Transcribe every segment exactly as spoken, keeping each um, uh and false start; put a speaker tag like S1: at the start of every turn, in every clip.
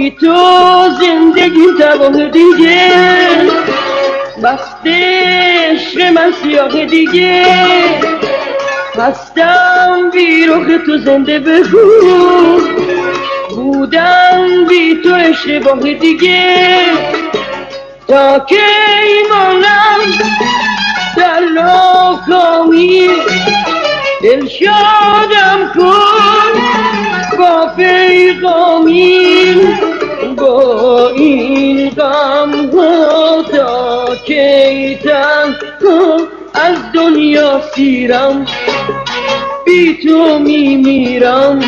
S1: بی تو زندگیم تباه دیگه، بخت عشق من سیاه دیگه، هستم بی رخ تو زنده بگو، بودم بی تو اشتباه دیگه، تا که ایمانم در ناکامی، دلشادم کن با پیغامی، با این غم ها تا کی تنها از دنیا سیرم، بی تو میمیرم.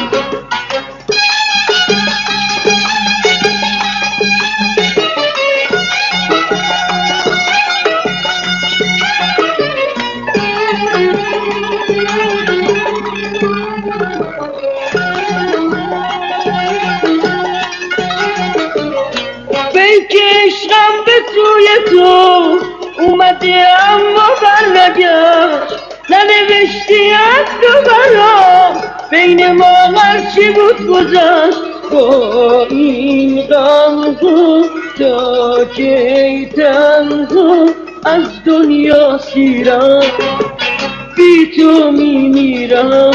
S1: پیک عشقم به سوی تو اومده اما برنگشت، ننوشتی از تو برام بین ما هرچی بود گذشت، با این غم ها تا کی تنها از دنیا سیرم، بی تو میمیرم.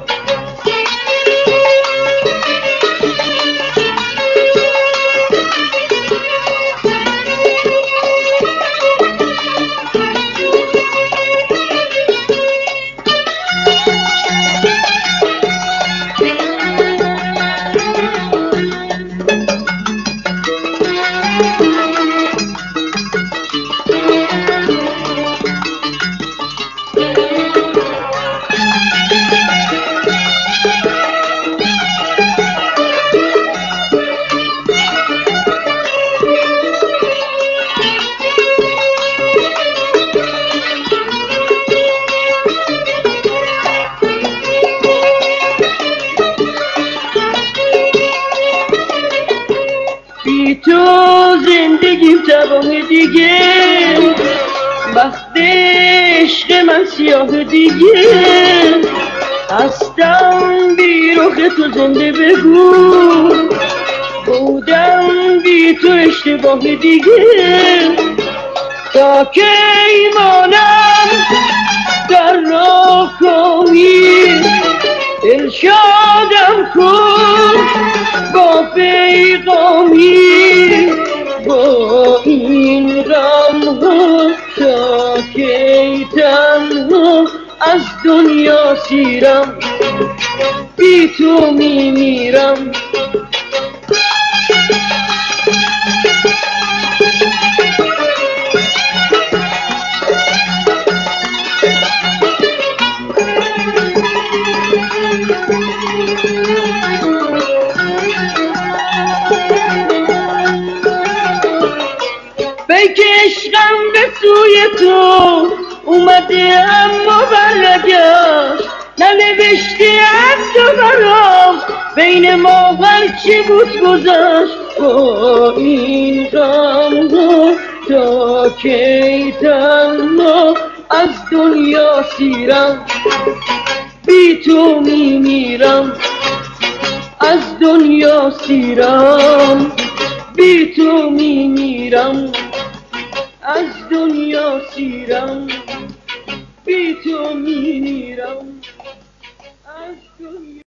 S1: بی تو زندگیم تباه دیگه، بخت عشق من سیاه دیگه، هستم بی رخ تو زنده بگو، بودم بی تو اشتباه دیگه، تا که ایمانم در ناکامی، دلشادم کن با پیغامی، با این غم ها تا کی تنها از دنیا سیرم، بی تو میمیرم. پیک عشقم به سوی تو اومده اما برنگشت، ننوشتی از تو برام بین ما هرچی بود گذشت، با این غم ها تا کی تنها از دنیا سیرم، بی تو میمیرم. از دنیا سیرم، بی تو میمیرم. از دنیا سیرم، بی تو میمیرم.